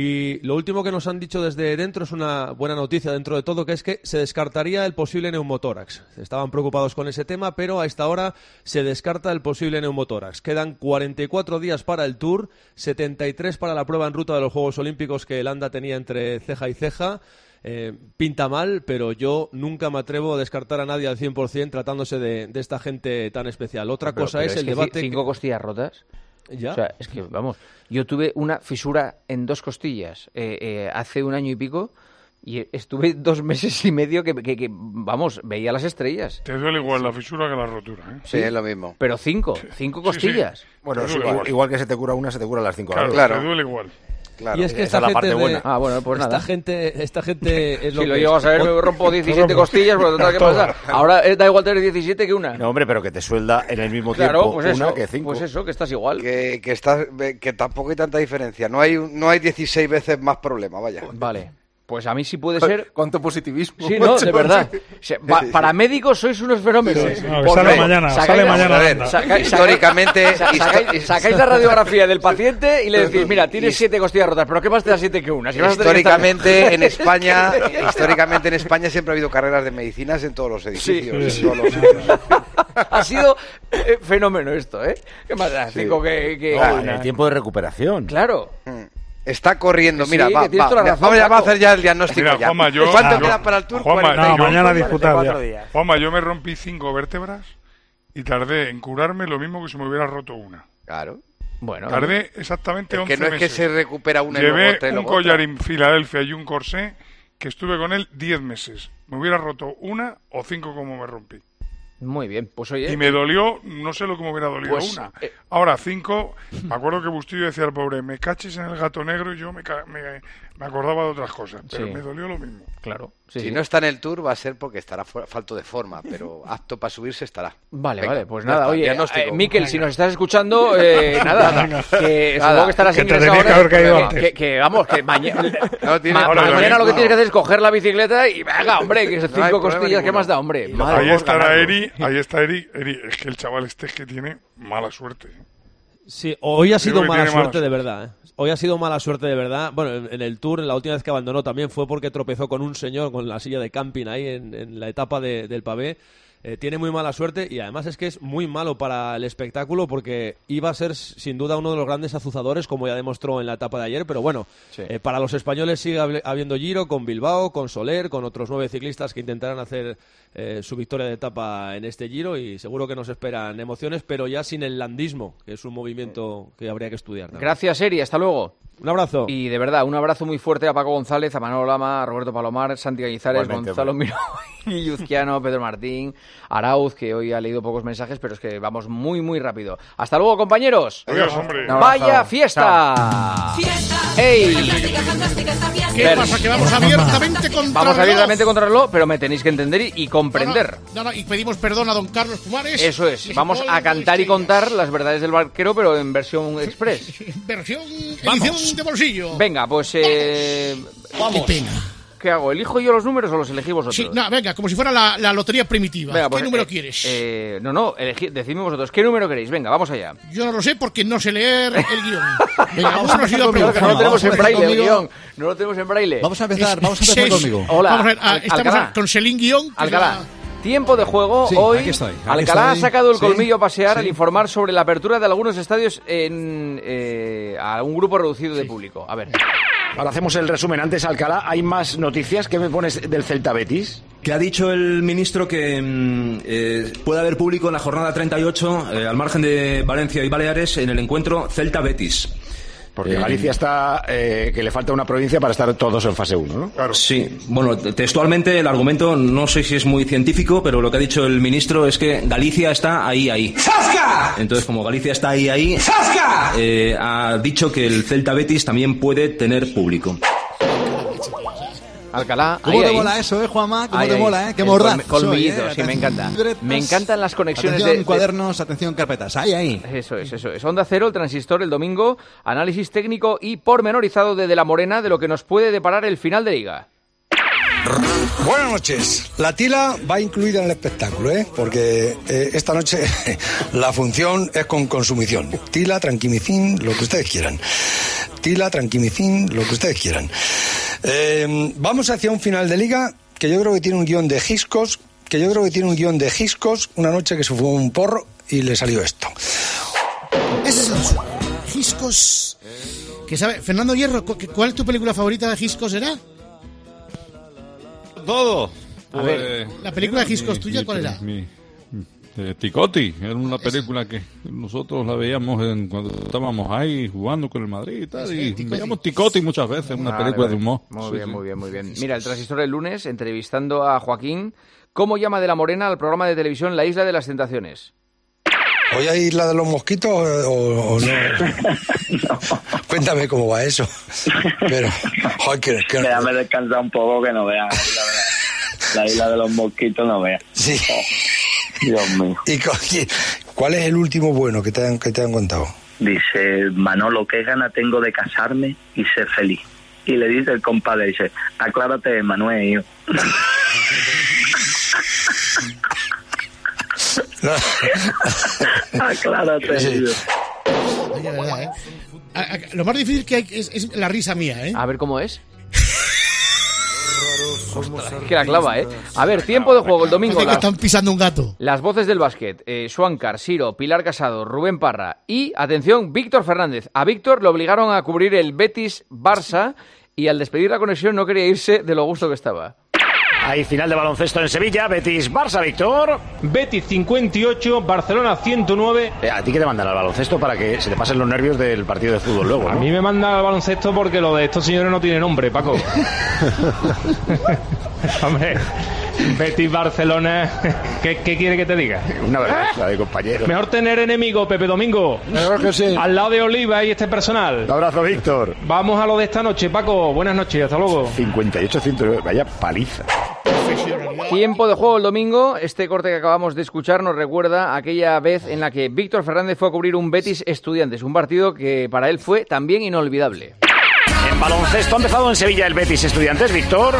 Y lo último que nos han dicho desde dentro es una buena noticia dentro de todo, que es que se descartaría el posible neumotórax. Estaban preocupados con ese tema, pero a esta hora se descarta el posible neumotórax. Quedan cuarenta y cuatro días para el Tour, setenta y tres para la prueba en ruta de los Juegos Olímpicos que Landa tenía entre ceja y ceja. Eh, pinta mal, pero yo nunca me atrevo a descartar a nadie al cien por ciento tratándose de, de esta gente tan especial. Otra Pero- cosa pero es el que debate... ci- Cinco que- costillas rotas. ¿Ya? O sea, es que, vamos, yo tuve una fisura en dos costillas eh, eh, hace un año y pico y estuve dos meses y medio que, que- que, vamos, veía las estrellas. Te duele igual la fisura que la rotura, ¿eh? Sí, es lo mismo. Pero cinco, cinco costillas. Bueno, Te sí, duele igual, igual. igual que se te cura una, se te cura las cinco. a la Claro, vez. te duele igual. Y es que Esa esta es la gente parte de- buena. Ah, bueno, pues esta nada. gente, esta gente es lo Si lo que llego a es. saber me rompo diecisiete costillas, pero total, ¿qué pasa? Ahora eh, da igual tener diecisiete que una. No, hombre, pero que te suelda en el mismo Claro, tiempo pues una eso, que cinco. pues eso, que estás igual. Que, que, estás, que tampoco hay tanta diferencia. No hay, no hay dieciséis veces más problema, vaya. Vale. Pues a mí sí puede ser. ¿Cuánto positivismo? Sí, no, macho? de verdad. O sea, pa- para médicos sois unos fenómenos. Sí, sí. No, que sale mañana, sale mañana, A ver, anda. Saca- históricamente, Sa- sacáis, sacáis la radiografía del paciente y le decís, mira, tienes siete costillas rotas, pero ¿qué más te da siete que una? Si vas a tener que estar- históricamente en España, históricamente en España siempre ha habido carreras de medicinas en todos los edificios, Sí, sí. en todos los sitios. Ha sido eh, fenómeno esto, ¿eh? ¿Qué más da? Sí. Cinco que, que No, una. el tiempo de recuperación. Claro. Está corriendo, Que mira, sí, va, que tienes va, toda la mira, razón, vamos, ya, vamos a Paco. hacer ya el diagnóstico Mira, ya. Juanma, yo- ¿Cuánto ah, queda para el Tour? Juanma, cuarenta y no, uno. mañana a disputar cuarenta y cuatro ya. días. Juanma, yo me rompí cinco vértebras y tardé en curarme lo mismo que si me hubiera roto una. Claro. Bueno, Tardé exactamente Es once que no es que meses. se recupera una y luego Llevé otra y un luego collar otra. en Filadelfia y un corsé que estuve con él diez meses. Me hubiera roto una o cinco como me rompí. muy bien. Pues oye. Y me dolió, no sé lo que me hubiera dolido Pues, una. eh, Ahora, cinco, me acuerdo que Bustillo decía al pobre, me caches en el gato negro y yo me, ca- me, me acordaba de otras cosas, pero Sí. me dolió lo mismo. Claro. Si no está en el Tour va a ser porque estará fu- falto de forma, pero apto para subirse estará. Vale, Venga, vale, pues ya nada, está, oye, diagnóstico. eh, Miquel, si nos estás escuchando, eh, nada, que Nada. supongo que estarás Que te ingresado tenías que ahora, haber caído que, antes. que- que, vamos, que mañana, No tiene ma- problema mañana lo que ninguno. tienes que hacer es coger la bicicleta y venga, hombre, que es No hay cinco problema costillas, ¿qué ninguno. más da, hombre? Y Madre Ahí mía. estará ganarlo. Eri, ahí está Eri, Eri, es que el chaval este es que tiene mala suerte. Sí, hoy ha sido Creo que mala tiene suerte mala de verdad. ¿eh? Hoy ha sido mala suerte de verdad. Bueno, en, en el Tour, en la última vez que abandonó también fue porque tropezó con un señor con la silla de camping ahí en, en la etapa de, del pavé. Eh, tiene muy mala suerte y además es que es muy malo para el espectáculo porque iba a ser sin duda uno de los grandes azuzadores como ya demostró en la etapa de ayer, pero bueno, Sí. eh, para los españoles sigue hab- habiendo Giro con Bilbao, con Soler, con otros nueve ciclistas que intentarán hacer eh, su victoria de etapa en este Giro y seguro que nos esperan emociones, pero ya sin el landismo, que es un movimiento que habría que estudiar también. Gracias, Eri. Hasta luego. Un abrazo. Y de verdad, un abrazo muy fuerte a Paco González, a Manolo Lama, a Roberto Palomar, Santi Cañizares, Igualmente, Gonzalo hombre. Miró, Yuzquiano, Pedro Martín, Arauz, que hoy ha leído pocos mensajes, pero es que vamos muy, muy rápido. Hasta luego, compañeros. Adiós, hombre. Un abrazo. ¡Vaya fiesta! ¡Ey! ¿Qué Ver. pasa? Que vamos abiertamente contra Vamos el abiertamente reloj. contra el reloj, pero me tenéis que entender y, y comprender. No, no, y pedimos perdón a don Carlos Pumares. Eso es. que Vamos se a pone cantar y estrellas. contar las verdades del barquero, pero en versión express. Versión, Vamos. edición de bolsillo. Venga, pues... Eh, Qué pena. ¿Qué hago? ¿Elijo yo los números o los elegís vosotros? Sí, no, venga, como si fuera la, la lotería primitiva. Venga, ¿Qué pues, número eh, quieres? eh, no, no, elegid, decidme vosotros. ¿Qué número queréis? Venga, vamos allá. Yo no lo sé porque no sé leer el guión. Venga, Vamos uno a nos ha ido empezar a Claro que preguntar. no lo tenemos Vamos a en empezar braille, el conmigo. guión. No lo tenemos en braille. Vamos a empezar, vamos a empezar Seis. conmigo. Hola, Vamos a ver, ah, Al- estamos Alcalá. con Selín Guión. que Alcalá. es la- Tiempo de juego. Sí, Hoy aquí estoy, aquí Alcalá estoy. ha sacado el Sí, colmillo a pasear sí. al informar sobre la apertura de algunos estadios en, eh, a un grupo reducido de público. A ver. Ahora hacemos el resumen. Antes, Alcalá, ¿hay más noticias? ¿Qué me pones del Celta Betis? Que ha dicho el ministro que mm, eh, puede haber público en la jornada treinta y ocho, eh, al margen de Valencia y Baleares, en el encuentro Celta-Betis. Porque Eh, Galicia está, eh, que le falta una provincia para estar todos en fase uno, ¿no? Claro. Sí, bueno, textualmente el argumento no sé si es muy científico, pero lo que ha dicho el ministro es que Galicia está ahí, ahí. ¡Zasca! Entonces, como Galicia está ahí, ahí, ¡Zasca! eh, ha dicho que el Celta Betis también puede tener público. Alcalá, ¿Cómo ahí, te ahí. mola eso, eh, Juanma? ¿Cómo Ahí, te ahí. mola, eh? Qué El mordaz. colm- colmillito, soy, eh. sí, me encanta. Libretas, Me encantan las conexiones atención, de- de- cuadernos, atención, carpetas. Ahí, ahí. Eso es, eso es. Onda Cero, el transistor, el domingo, análisis técnico y pormenorizado de De la Morena de lo que nos puede deparar el final de Liga. Buenas noches. La tila va incluida en el espectáculo, ¿eh? Porque eh, esta noche la función es con consumición. Tila, tranquimicin, lo que ustedes quieran. Tila, tranquimicin, lo que ustedes quieran. Eh, vamos hacia un final de liga que yo creo que tiene un guión de Giscos, que yo creo que tiene un guión de Giscos, una noche que se fumó un porro y le salió esto. Ese es el suyo. Giscos. Que sabe, Fernando Hierro, ¿cu- ¿cuál es tu película favorita de Giscos, será? Todo. A ver, la película de Giscos tuya, ¿cuál era? Mi, eh, Ticoti, era una película que nosotros la veíamos en- cuando estábamos ahí jugando con el Madrid y tal, Sí, y Ticoti. veíamos Ticoti muchas veces, una Vale, película vale. de humor. Muy Sí, bien, sí. muy bien, muy bien. Mira, el transistor el lunes, entrevistando a Joaquín, ¿cómo llama De la Morena al programa de televisión La Isla de las Tentaciones? ¿Hoy hay Isla de los Mosquitos o, o no? Cuéntame cómo va eso. Pero, ay, que, que- Déjame descansar un poco que no vean. La, verdad. La isla de los mosquitos no vean. Sí. Dios mío. ¿Y cu- cuál es el último bueno que te han, que te han contado? Dice, Manolo, ¿qué gana tengo de casarme y ser feliz? Y le dice el compadre, dice, aclárate, Manuel, hijo. Aclárate, Sí. hijo. Oye, de verdad, ¿eh? A- a- lo más difícil que hay es, es la risa mía, ¿eh? A ver cómo es. Ostras, que la clava, ¿eh? A ver, tiempo de juego el domingo. Parece que Las, están pisando un gato. las voces del básquet. Eh, Suancar, Siro, Pilar Casado, Rubén Parra y, atención, Víctor Fernández. A Víctor lo obligaron a cubrir el Betis-Barça y al despedir la conexión no quería irse de lo gusto que estaba. Hay final de baloncesto en Sevilla, Betis-Barça, Víctor. Betis cincuenta y ocho, Barcelona ciento nueve. Eh, ¿A ti qué te mandan al baloncesto para que se te pasen los nervios del partido de fútbol luego, A no? mí me manda al baloncesto porque lo de estos señores no tiene nombre, Paco. Hombre, Betis, Barcelona, ¿qué, qué quiere que te diga? Una vergüenza de compañero. Mejor tener enemigo, Pepe Domingo. Claro que sí. Al lado de Oliva y este personal. Un abrazo, Víctor. Vamos a lo de esta noche, Paco. Buenas noches, hasta luego. cincuenta y ocho ciento nueve, vaya paliza. Tiempo de juego el domingo. Este corte que acabamos de escuchar nos recuerda aquella vez en la que Víctor Fernández fue a cubrir un Betis Estudiantes, un partido que para él fue también inolvidable. En baloncesto ha empezado en Sevilla el Betis Estudiantes, Víctor.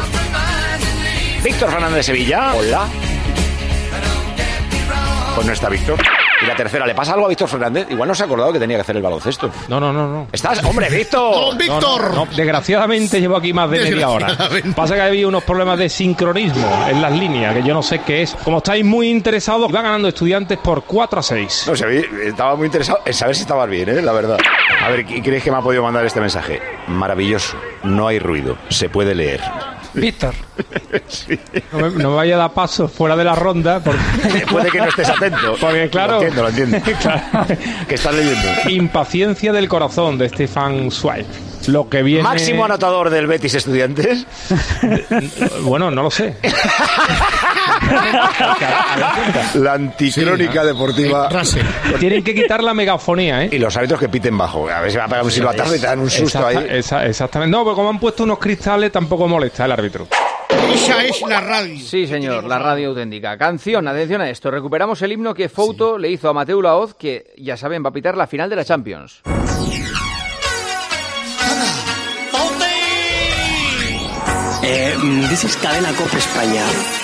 Víctor Fernández de Sevilla. Hola. Pues no está Víctor. Y la tercera, ¿le pasa algo a Víctor Fernández? Igual no se ha acordado que tenía que hacer el baloncesto. No, no, no, no. ¿Estás? ¡Hombre, Víctor! ¡Don Víctor! No, no, no. Desgraciadamente llevo aquí más de media hora. Pasa que había unos problemas de sincronismo en las líneas, que yo no sé qué es. Como estáis muy interesados, va ganando Estudiantes por cuatro a seis. No sé, estaba muy interesado en saber si estabas bien, ¿eh? La verdad. A ver, ¿quién creéis que me ha podido mandar este mensaje? Maravilloso. No hay ruido. Se puede leer. Víctor. Sí. No, me, no me vaya a dar paso fuera de la ronda. Porque... Puede que no estés atento. Porque, claro. Lo entiendo, lo entiendo. Claro. ¿Qué estás leyendo? Impaciencia del corazón, de Stefan Zweig. Lo que viene... ¿Máximo anotador del Betis Estudiantes? Bueno, no lo sé. La anticrónica sí, deportiva. Tienen que quitar la megafonía, ¿eh? Y los árbitros que piten bajo. A ver si va a pegar un silbatazo y te dan un susto Exacta, ahí. Esa, exactamente. No, porque como han puesto unos cristales, tampoco molesta el árbitro. Esa es la radio. Sí, señor, la radio auténtica. Canción, atención a esto. Recuperamos el himno que Fouto sí. le hizo a Mateu Laoz, que, ya saben, va a pitar la final de la Champions. Eh, this is Cadena Cope España.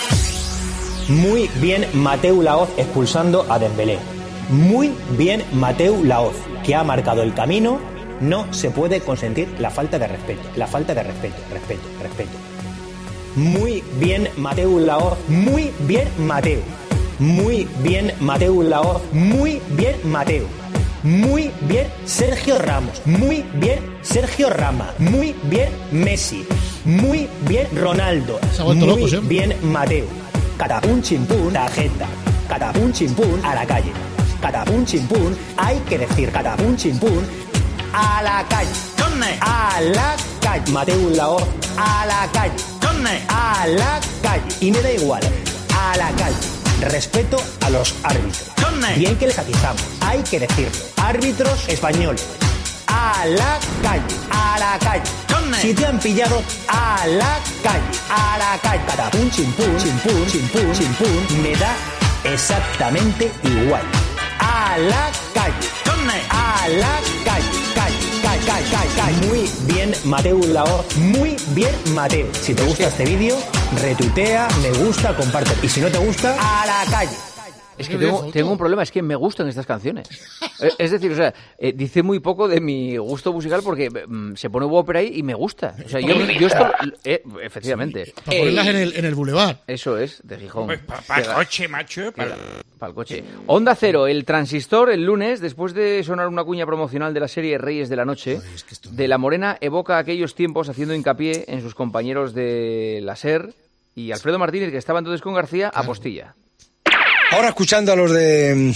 Muy bien Mateu Laoz expulsando a Dembélé. Muy bien Mateu Laoz, que ha marcado el camino. No se puede consentir la falta de respeto. La falta de respeto, respeto, respeto. Muy bien Mateu Laoz. Muy bien Mateu. Muy bien Mateu Laoz. Muy bien Mateu. Muy bien Sergio Ramos. Muy bien Sergio Rama. Muy bien Messi. Muy bien Ronaldo. Muy locos, ¿eh? Bien Mateu. Catapum chimpún, tarjeta. Catapum chimpún, a la calle. Catapum chimpún, hay que decir catapum chimpún, a la calle. A la calle. Mateu Laoz, a la calle. A la calle. Y me da igual, a la calle. Respeto a los árbitros. Bien que les atizamos, hay que decirlo. Árbitros españoles. A la calle, a la calle. Si te han pillado, a la calle, a la calle. Catapum, chimpún, chimpún, chimpún, chimpún. Me da exactamente igual. A la calle, a la calle, calle, calle, calle, calle, calle. Muy bien, Mateu Laoz, muy bien, Mateu. Si te gusta este vídeo, retuitea, me gusta, comparte. Y si no te gusta, a la calle. Es que tengo, tengo un problema, es que me gustan estas canciones. Es decir, o sea, eh, dice muy poco de mi gusto musical porque mm, se pone ópera ahí y me gusta. O sea, yo, yo esto... Eh, efectivamente. Para ponerlas en el, en el boulevard. Eso es, de Gijón. Pues para pa el coche, macho. Para pa el coche. Onda Cero, el transistor, el lunes, después de sonar una cuña promocional de la serie Reyes de la Noche, Ay, es que esto... de la Morena evoca aquellos tiempos haciendo hincapié en sus compañeros de la SER y Alfredo Martínez, que estaba entonces con García, claro. Apostilla. Ahora escuchando a los de el,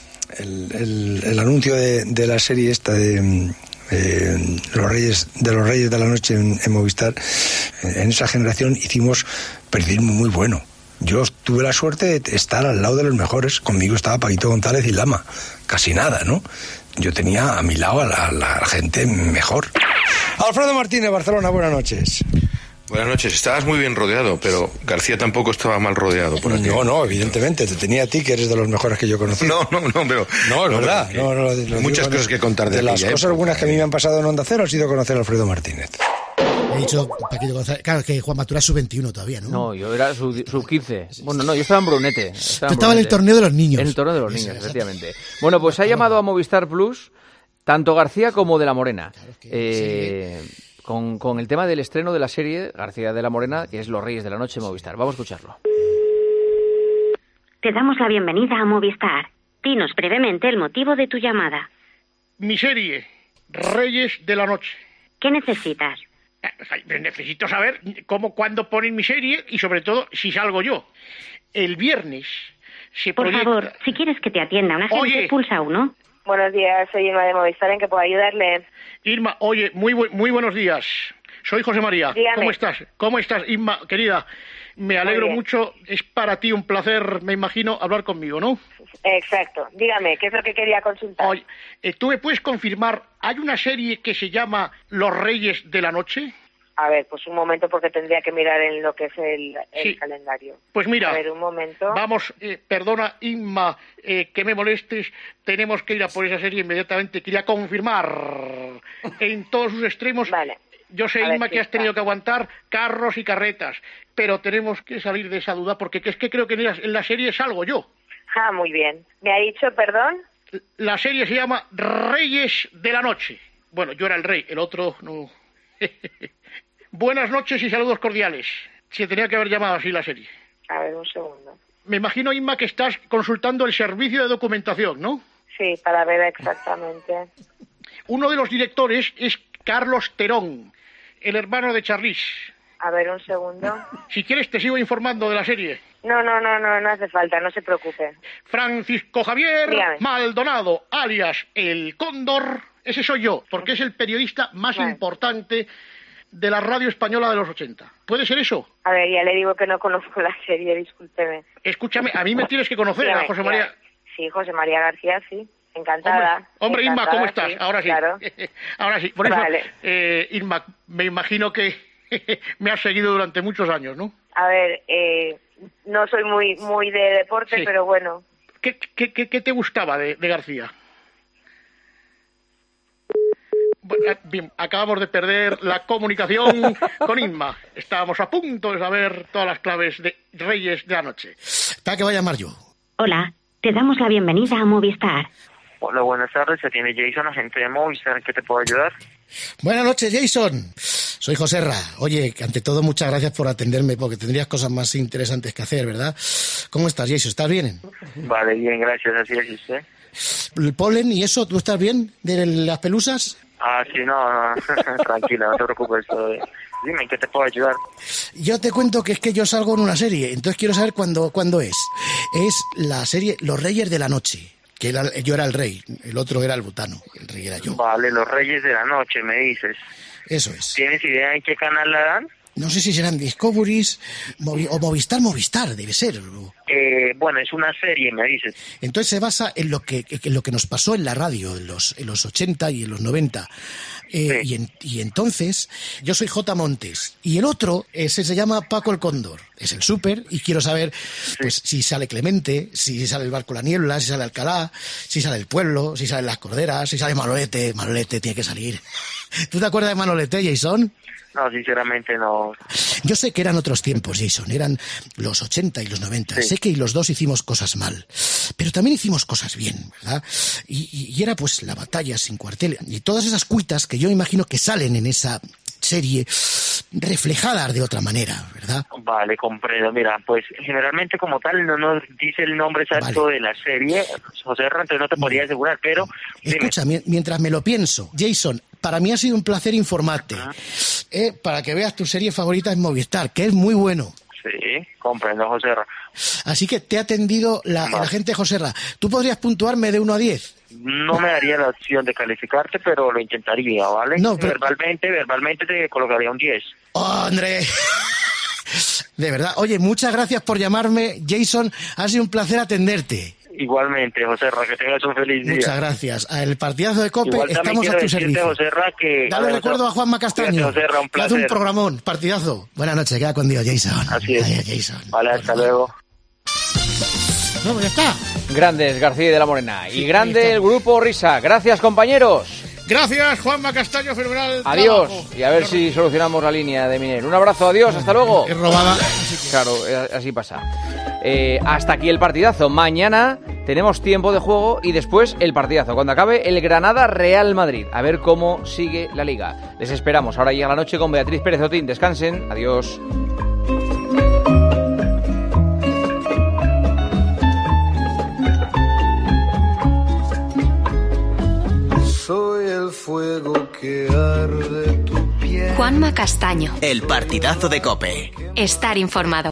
el, el anuncio de, de la serie esta de eh, los Reyes de los Reyes de la Noche en, en Movistar, en esa generación hicimos periodismo muy bueno. Yo tuve la suerte de estar al lado de los mejores. Conmigo estaba Paquito González y Lama, casi nada, ¿no? Yo tenía a mi lado a la, a la gente mejor. Alfredo Martínez, Barcelona, buenas noches. Buenas noches, estabas muy bien rodeado, pero García tampoco estaba mal rodeado por aquí. No, no, evidentemente, te tenía a ti, que eres de los mejores que yo conocí. No, no, no, pero... No, es verdad. No, no, hay muchas cosas que contar de, de las cosas época. buenas que a mí me han pasado en Onda Cero ha sido conocer a Alfredo Martínez. He dicho Paquito González. Claro, que Juan Maturana sub veintiuno todavía, ¿no? No, yo era sub quince. Bueno, no, yo estaba en Brunete. Estaba Tú estabas en el torneo de los niños. En el torneo de los niños, efectivamente. Bueno, pues ha llamado a Movistar Plus tanto García como de la Morena. Eh... Con, con el tema del estreno de la serie García de la Morena, que es Los Reyes de la Noche Movistar. Vamos a escucharlo. Te damos la bienvenida a Movistar. Dinos brevemente el motivo de tu llamada. Mi serie, Reyes de la Noche. ¿Qué necesitas? Necesito saber cómo, cuándo ponen mi serie y sobre todo si salgo yo. El viernes se Por proyecta... favor, si quieres que te atienda una gente, Oye. pulsa uno. Buenos días, soy Irma de Movistar, ¿en qué puedo ayudarle? Irma, oye, muy bu- muy buenos días. Soy José María. Dígame. ¿Cómo estás? ¿Cómo estás, Irma, querida? Me alegro mucho. Es para ti un placer, me imagino, hablar conmigo, ¿no? Exacto. Dígame, ¿qué es lo que quería consultar? Oye, eh, ¿tú me puedes confirmar, hay una serie que se llama Los Reyes de la Noche? A ver, pues un momento porque tendría que mirar en lo que es el, el Sí. calendario. Pues mira, A ver, un momento. vamos, eh, perdona, Inma, eh, que me molestes, tenemos que ir a por esa serie inmediatamente. Quería confirmar en todos sus extremos. Vale. Yo sé, A ver, Inma, sí que has está. tenido que aguantar carros y carretas, pero tenemos que salir de esa duda porque que es que creo que en la, en la serie salgo yo. Ah, muy bien. ¿Me ha dicho, perdón? La serie se llama Reyes de la Noche. Bueno, yo era el rey, el otro no. Buenas noches y saludos cordiales. Se tenía que haber llamado así la serie. A ver, un segundo. Me imagino, Inma, que estás consultando el servicio de documentación, ¿no? Sí, para ver exactamente. Uno de los directores es Carlos Terón, el hermano de Charlize. A ver, un segundo. Si quieres te sigo informando de la serie. No, no, no, no, no hace falta, no se preocupe. Francisco Javier Dígame. Maldonado, alias El Cóndor. Ese soy yo, porque es el periodista más Vale. importante de la radio española de los ochenta. ¿Puede ser eso? A ver, ya le digo que no conozco la serie, discúlpeme. Escúchame, a mí me tienes que conocer, Dígame, a José María. dígame. Sí, José María García, sí. Encantada. Hombre, hombre, Inma, Encantada, ¿cómo estás? sí, Ahora sí. Claro. Ahora sí. Por eso, Vale. eh, Inma, me imagino que me has seguido durante muchos años, ¿no? A ver, eh, no soy muy muy de deporte, Sí. pero bueno. ¿Qué, qué, qué, qué te gustaba de, de García? Bueno, eh, bien, acabamos de perder la comunicación con Inma. Estábamos a punto de saber todas las claves de Reyes de la Noche. Espera que voy a llamar yo. Hola, te damos la bienvenida a Movistar. Hola, buenas tardes. Se tiene Jason, agente de Movistar. ¿En qué te puedo ayudar? Buenas noches, Jason. Soy Joserra. Oye, que ante todo, muchas gracias por atenderme, porque tendrías cosas más interesantes que hacer, ¿verdad? ¿Cómo estás, Jason? ¿Estás bien? Vale, bien, gracias. Así es, ¿y usted? ¿El polen y eso? ¿Tú estás bien? ¿De las pelusas? Ah, sí, no, no. Tranquila, no te preocupes. eh. Dime, ¿en qué te puedo ayudar? Yo te cuento que es que yo salgo en una serie, entonces quiero saber cuándo, cuándo es. Es la serie Los Reyes de la Noche, que era- yo era el rey, el otro era el butano, el rey era yo. Vale, Los Reyes de la Noche, me dices. Eso es. ¿Tienes idea en qué canal la dan? No sé si serán Discoveries Movi- o Movistar, Movistar, debe ser. Eh, bueno, es una serie, me dices. Entonces se basa en lo que, en lo que nos pasó en la radio en los, en los ochenta y en los noventa. Eh, y, en- y entonces, yo soy J. Montes. Y el otro, ese se llama Paco el Cóndor. Es el súper y quiero saber pues si sale Clemente, si sale el barco La Niebla, si sale Alcalá, si sale el pueblo, si salen las corderas, si sale Manolete. Manolete tiene que salir. ¿Tú te acuerdas de Manolete, Jason? No, sinceramente no. Yo sé que eran otros tiempos, Jason, eran los ochenta y los noventa. Sí. Sé que los dos hicimos cosas mal, pero también hicimos cosas bien, ¿verdad? Y, y- y era pues la batalla sin cuartel y todas esas cuitas que yo imagino que salen en esa serie reflejadas de otra manera, ¿verdad? Vale, comprendo. Mira, pues generalmente como tal no nos dice el nombre exacto de la serie, José Herrera, entonces no te podría asegurar, pero dime. Escucha, mi- mientras me lo pienso, Jason, para mí ha sido un placer informarte, eh, para que veas tu serie favorita en Movistar, que es muy bueno. Sí, comprendo, José Herrera. Así que te ha atendido la, el agente Joserra. ¿Tú podrías puntuarme de uno a diez? No me daría la opción de calificarte, pero lo intentaría, ¿vale? No, pero- Verbalmente, verbalmente te colocaría un diez. ¡Oh, André! De verdad. Oye, muchas gracias por llamarme, Jason. Ha sido un placer atenderte. Igualmente, José Herrera, que tengas un feliz día. Muchas gracias. El partidazo de COPE, Igual también estamos quiero a tu decirte, servicio. José Herrera, que... Dale a ver, recuerdo a Juanma Castaño. Cuídate, José Herrera, un que hace un placer. programón, partidazo. Buenas noches, queda con Dios, Jason. Así es. Adiós, Jason. Vale, hasta luego. No, pues ya está. Grandes García de la Morena. Sí, Y grande ahí está. el grupo Risa. Gracias, compañeros. Gracias, Juanma Castaño, fenomenal. Adiós. trabajo. Y a ver si solucionamos la línea de Miner. Un abrazo, adiós, hasta luego. Es robada. Claro, eh, así pasa. Eh, hasta aquí el partidazo. Mañana tenemos tiempo de juego y después el partidazo. Cuando acabe el Granada-Real Madrid. A ver cómo sigue la liga. Les esperamos. Ahora llega la noche con Beatriz Pérez Otín. Descansen. Adiós. Soy el fuego que arde tu piel. Juanma Castaño. El partidazo de COPE. Estar informado.